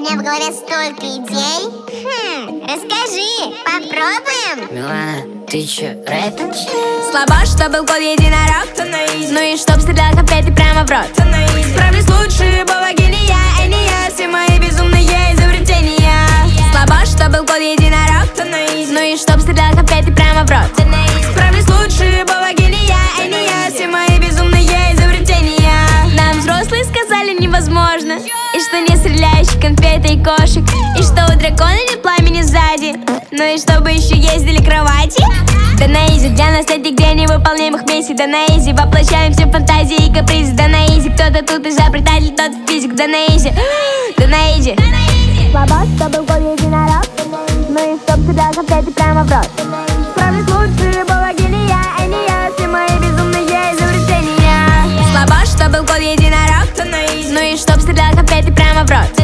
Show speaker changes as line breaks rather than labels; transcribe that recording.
меня в голове столько идей. Расскажи, попробуем?
Милана, ты чё, рэпишь?
Слабо, что был год единорог. Ну и чтоб стрелял конфеты прямо в рот. Справлюсь лучше, богиня я, а не я. Все мои безумные изобретения. Слабо, что был год единорог. Ну и чтоб стрелял конфеты прямо в рот. Справлюсь лучше, богиня я, а не я. Все мои безумные изобретения. Нам взрослые сказали невозможно. И что не стреляющих конфеты и кошек. И что у дракона нет пламени сзади. Ну и чтобы еще ездили кровати. Да на изи, для нас это где невыполнимых миссий. Да на изи, воплощаем все фантазии и капризы. Да на изи, кто-то тут изобретатель, кто-то физик. Да на изи, да на изи.
Слабо, что был год единорог. Ну и чтоб стрелял конфеты прямо в рот.
Справлюсь лучше, богиня я, а не я. Все мои безумные изобретения. Слабо, что был год единорог. Ну и чтоб стрелял конфеты прямо в рот.